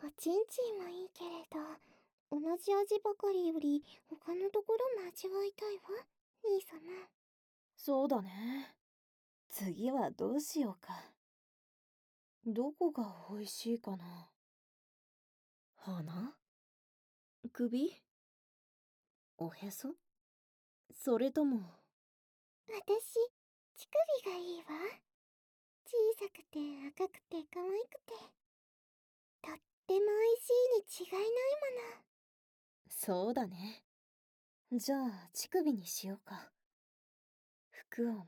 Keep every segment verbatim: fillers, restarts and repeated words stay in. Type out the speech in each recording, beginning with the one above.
おちんちんもいいけれど、同じ味ばかりより他のところも味わいたいわ、兄様。 そうだね。次はどうしようか。どこが美味しいかな。鼻？首？おへそ？それとも。 私、乳首がいいわ。小さくて赤くて可愛くて、とっても美味しいに違いないもの。 そうだね。じゃあ乳首にしようか。服をまくって。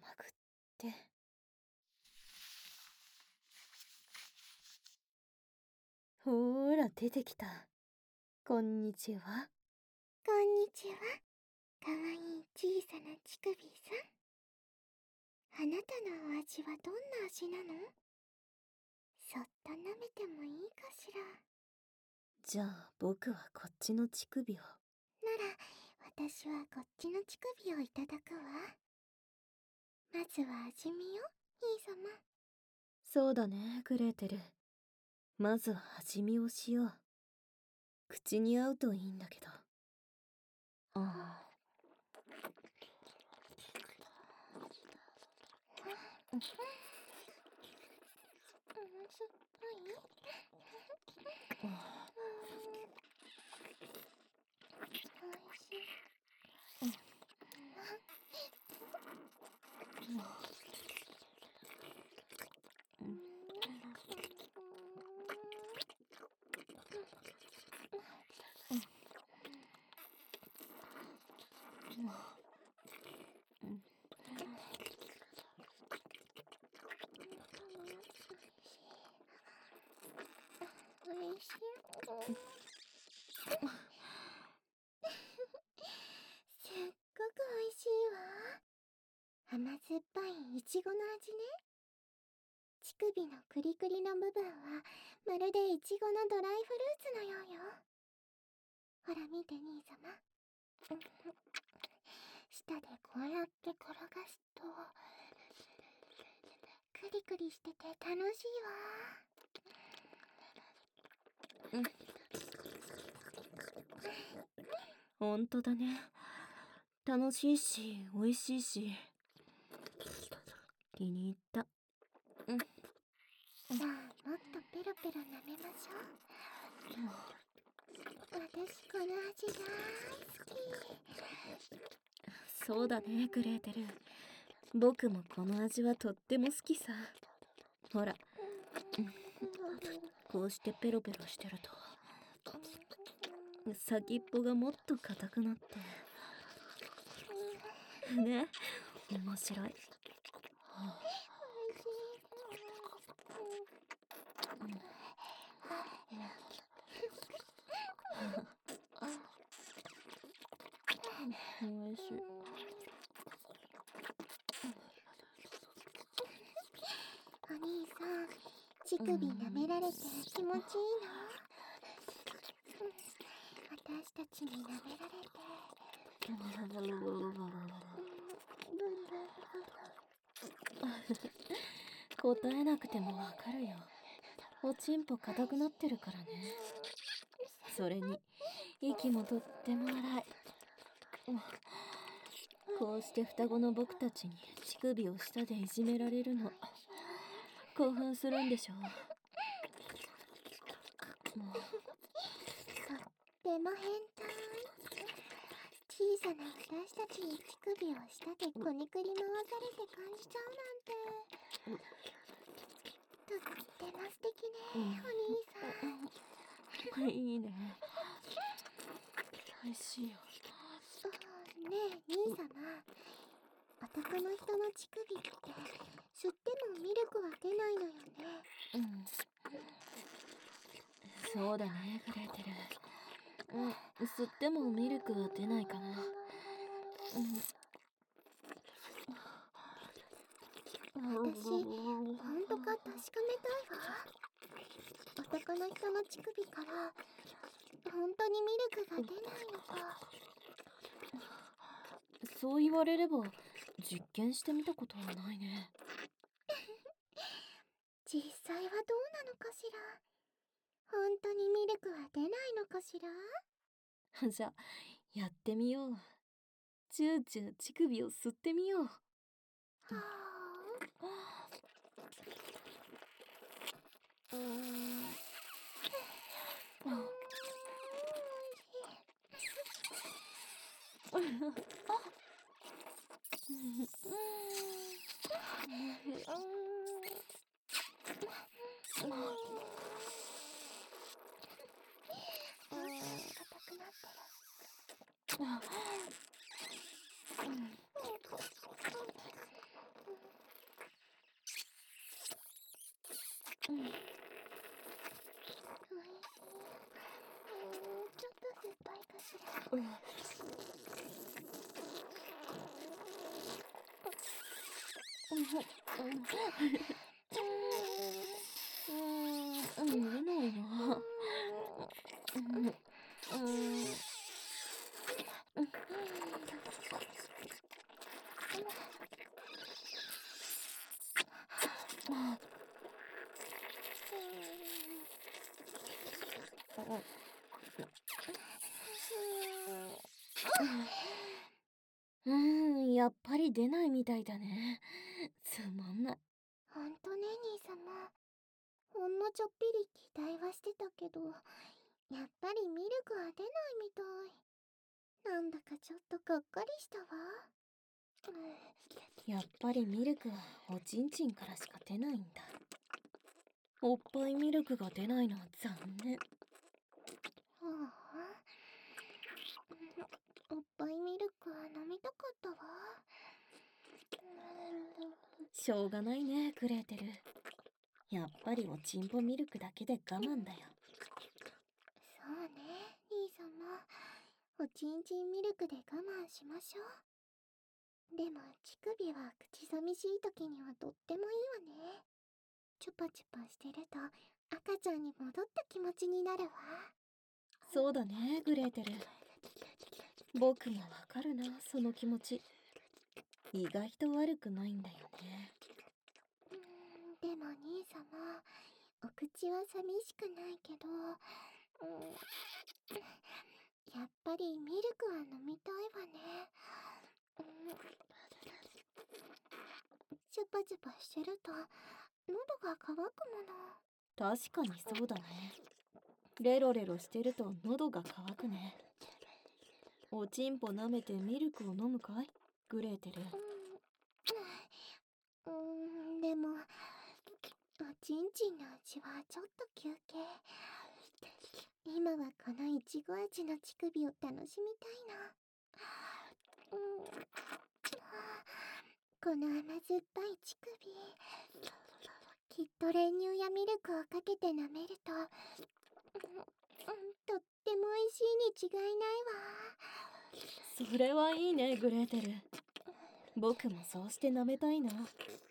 ほーら出てきた。こんにちは。 こんにちは。かわいい小さな乳首さん。あなたのお味はどんな味なの？そっと舐めてもいいかしら。 じゃあ僕はこっちの乳首を。 なら、私はこっちの乳首をいただくわ。まずは味見よ、兄様。 そうだね、グレーテル。まずは味見をしよう。口に合うといいんだけど。ああ。 うん、酸っぱい？ ああ。 おいしい。 うん。 おいしい。すっごくおいしいわ。甘酸っぱいいちごの味ね。乳首のクリクリの部分はまるでいちごのドライフルーツのようよ。ほら見て兄様。舌でこうやって転がすとクリクリしてて楽しいわ。 うん。ほんとだね。楽しいし美味しいし気に入った。うん。 さあもっとペロペロ舐めましょう。私この味大好き。 そうだね、グレーテル。僕もこの味はとっても好きさ。ほら、こうしてペロペロしてると先っぽがもっと硬くなってね、面白い。はあ、おいしい。 お兄さん、乳首舐められて気持ちいいの？私たちに舐められて。 答えなくてもわかるよ。おちんぽ硬くなってるからね。それに息もとっても荒い。こうして双子の僕たちに乳首を舌でいじめられるの興奮するんでしょう。もうとっても変態。小さな私たちに乳首を舌でくにくり回されて感じちゃうなんて、とっても素敵ね、お兄さん。 いいね。美味しいよ。 ねえ兄様、男の人の乳首って吸ってもミルクは出ないのよね。 うん、そうだね、グレーテル。うん、吸ってもミルクは出ないかな。うん、 私、ほんとか確かめたいわ。男の人の乳首から本当にミルクが出ないのか。 そう言われれば実験してみたことはないね。 実際はどうなのかしら。 本当にミルクは出ないのかしら？ じゃあやってみよう。チューチュー乳首を吸ってみよう。 はあ。うーん。うーん、おいしい。うん。うん。硬くなってる。うん。おいしい。うん、ちょっと酸っぱいかしら。うん。うん。うん。見えないな。うん。うん。うーん、やっぱり出ないみたいだね。つまんない。ほんとね、兄様。ほんのちょっぴり期待はしてたけど、やっぱりミルクは出ないみたい。なんだかちょっとがっかりしたわ。やっぱりミルクはおちんちんからしか出ないんだ。おっぱいミルクが出ないのは残念。はあ、おっぱいミルクは飲みたかったわ。しょうがないね、グレーテル。やっぱりおちんぽミルクだけで我慢だよ。そうね、兄様。おちんちんミルクで我慢しましょう。でも乳首は口寂しい時にはとってもいいわね。チュパチュパしてると赤ちゃんに戻った気持ちになるわ。そうだね、グレーテル。僕もわかるな、その気持ち。意外と悪くないんだよね。うーん、でも兄様、お口は寂しくないけど、うん、やっぱりミルクは飲みたいわね。うん、チュパチュパしてると喉が渇くもの。確かにそうだね。レロレロしてると喉が渇くね。おちんぽ舐めてミルクを飲むかい、グレーテル。うん、うん、でもおちんちんの味はちょっと休憩。今はこのいちご味の乳首を楽しみたいな。うん、この甘酸っぱい乳首、きっと練乳やミルクをかけて舐めると、うん、うん、とっても美味しいに違いないわ。それはいいね、グレーテル。僕もそうして舐めたいな。そうだ、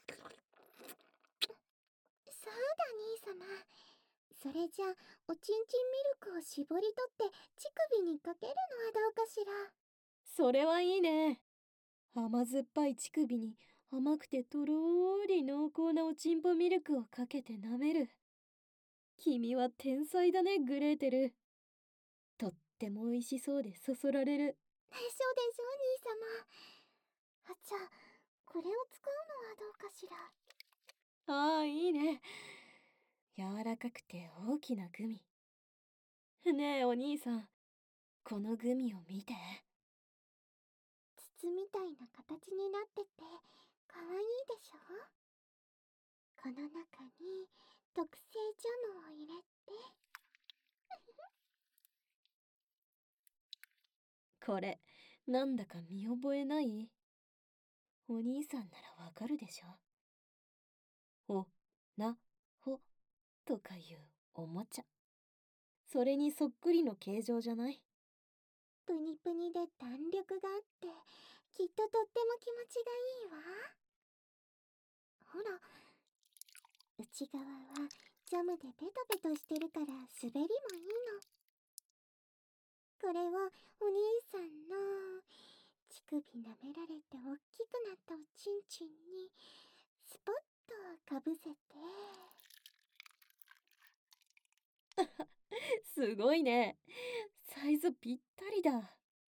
兄様。それじゃあおちんちんミルクを絞り取って乳首にかけるのはどうかしら。それはいいね。甘酸っぱい乳首に甘くてとろーり濃厚なおちんぽミルクをかけて舐める。君は天才だね、グレーテル。とっても美味しそうでそそられる。でしょでしょ、兄様。あ、じゃあこれを使うのはどうかしら。ああ、いいね。柔らかくて大きなグミ。ねえお兄さん、このグミを見て。筒みたいな形になっててかわいいでしょ。この中に特製ジャムを入れて。これなんだか見覚えない？お兄さんならわかるでしょ。おなほとかいうおもちゃ。それにそっくりの形状じゃない？プニプニで弾力があってきっととっても気持ちがいいわ。ほら、内側はジャムでペトペトしてるから滑りもいいの。これはお兄さんの乳首舐められて大きくなったおちんちんにスポッとかぶせて。 すごいね。サイズぴったりだ。 ほんと、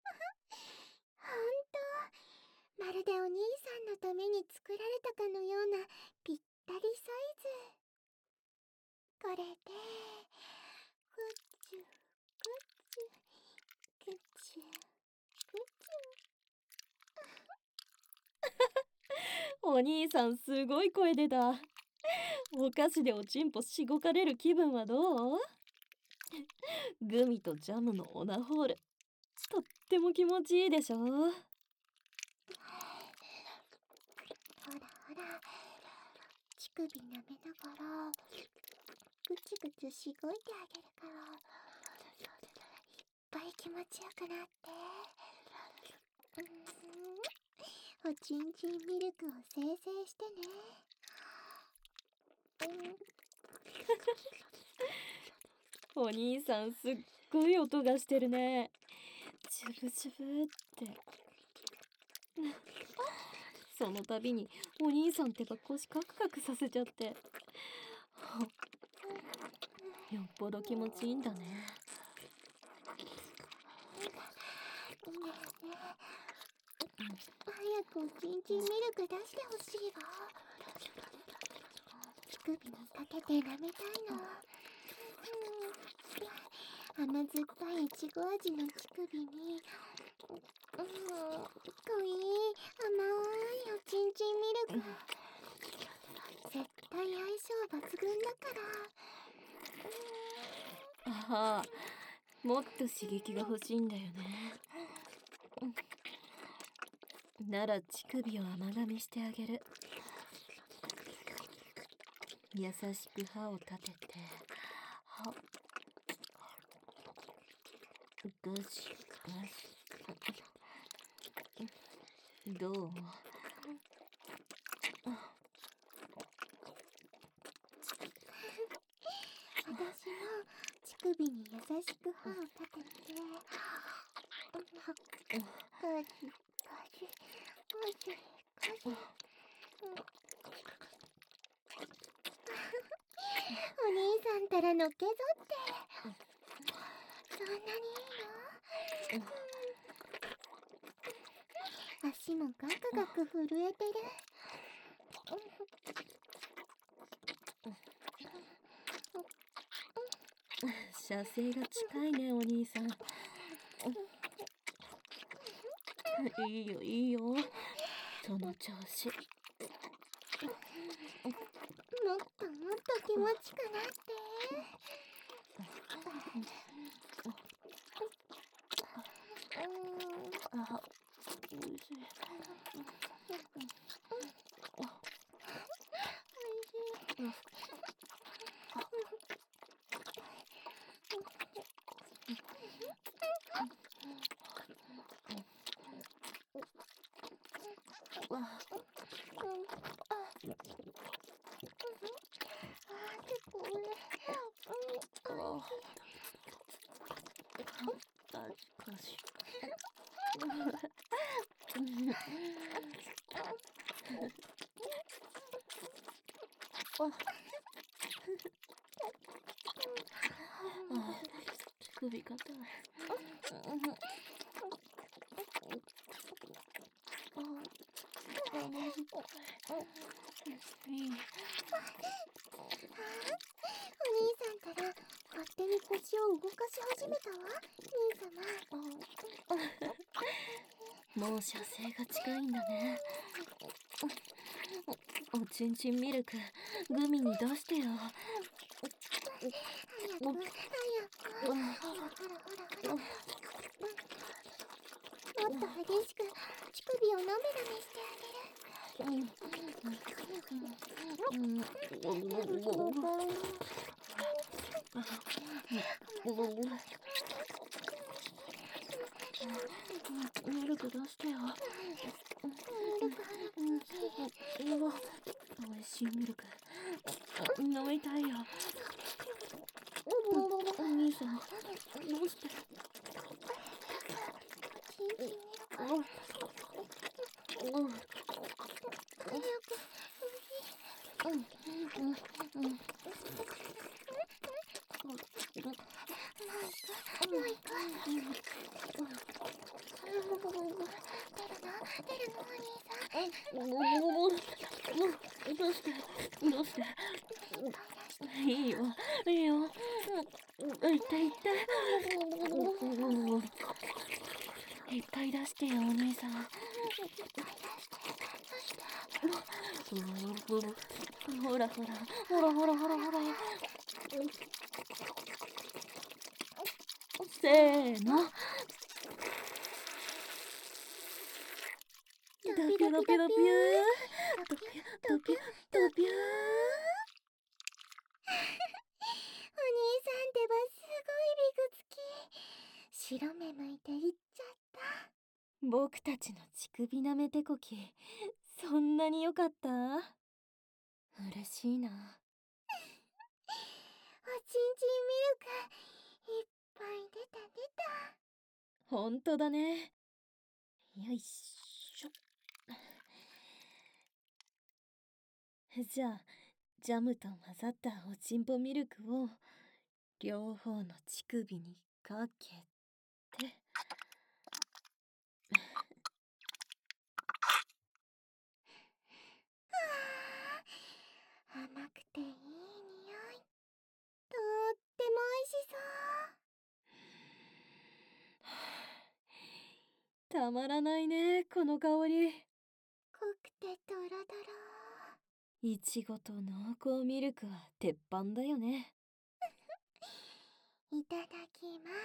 まるでお兄さんのために作られたかのようなぴったりサイズ。これで、ぐっちゅ、ぐっちゅ、ぐっちゅ、ぐっちお兄さんすごい声出た。お菓子でおちんぽしごかれる気分はどう？グミとジャムのオナホール。とっても気持ちいいでしょ？ ゅ。ほらほら、乳首舐めながら、ぐちぐちしごいてあげるから、いっぱい気持ちよくなって。うーん、おちんちんミルクを生成してね。 お兄さんすっごい音がしてるね。チュブチュブって。その度にお兄さんってば腰カクカクさせちゃって。よっぽど気持ちいいんだね。 ねえねえ、早くおちんちんミルク出してほしいわ。乳首にかけて舐めたいの。うん、甘酸っぱいいちご味の乳首に、うん、濃い甘いおちんちんミルク。絶対相性抜群だから。 ああ、もっと刺激が欲しいんだよね。なら乳首を甘噛みしてあげる。優しく歯を立てて、はぐしぐし。どう？ 私も乳首に優しく歯を立てて、ゴシゴシゴシゴシゴシ。お兄さんたらのっけぞって。そんなにいいの？足もガクガク震えてる。 射精が近いね、お兄さん。いいよいいよ、その調子。 もっともっと気持ちくなって。 あ、おいしい。 おいしい。 首硬い。いい。 お兄さんから勝手に腰を動かし始めたわ、兄様。 もう射精が近いんだね。お、おちんちんミルク、グミに出してよ。 早く早く。ほらほらほら。もっと激しく乳首をなめなめしてあげる。 ミルク出してよ。 ミルク早く。 うわ、おいしいミルク飲みたいよ。お兄さん、どうして？ チンチンミルク。 うん。 早く。 うんうんうん。 まもう行く。出るの出るのお兄さん。 もうもうもうもうどうしてどうしていいよいいよ痛い痛いいっぱい出してよお兄さん。ほらほらほらほらほらほらせーのドピュドピュドピュドピュドピュドピュドピュお兄さんってばすごいビクつき。白目向いて行っちゃった。 僕たちの乳首なめてこきそんなに良かった？嬉しいな。 おちんちんミルクいっぱい出た出た。 ほんとだね。よいしょ。じゃあジャムと混ざったおちんぽミルクを両方の乳首にかけて甘くていい匂い。とっても美味しそう。 たまらないねこの香り。 濃くてドロドロ。 いちごと濃厚ミルクは鉄板だよね。 いただきます。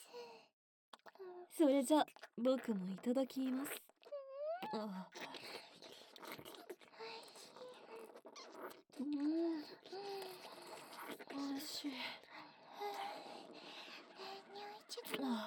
それじゃ僕もいただきます。あうんおいしい。あ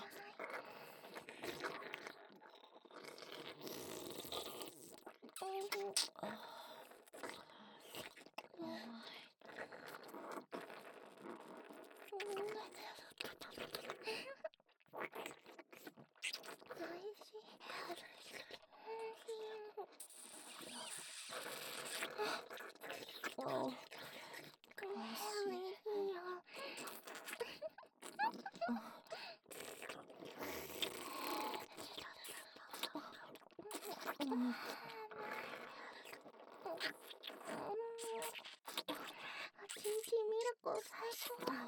あおちんちんミルク最高。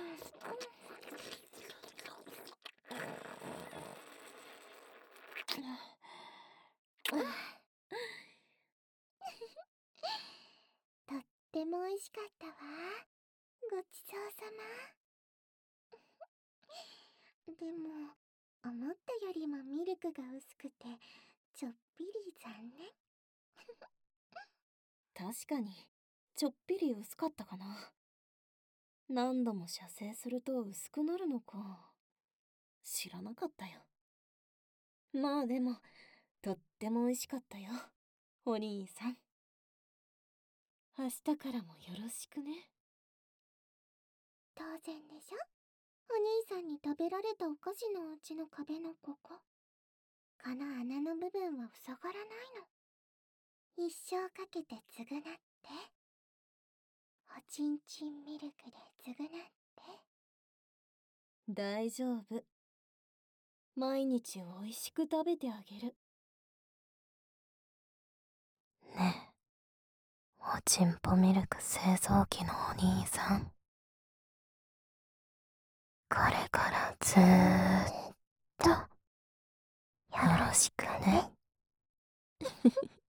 とっても美味しかったわ。ごちそうさま。でも思ったよりもミルクが薄くてちょっぴり残念。 確かにちょっぴり薄かったかな。何度も射精すると薄くなるのか知らなかったよ。まあでもとっても美味しかったよお兄さん。明日からもよろしくね。 当然でしょ。お兄さんに食べられたお菓子のお家の壁のここ、この穴の部分は塞がらないの。一生かけて償って。おちんちんミルクで償って。 大丈夫。毎日おいしく食べてあげる。ねえ、おちんぽミルク製造機のお兄さん。これからずーっとよろしくね。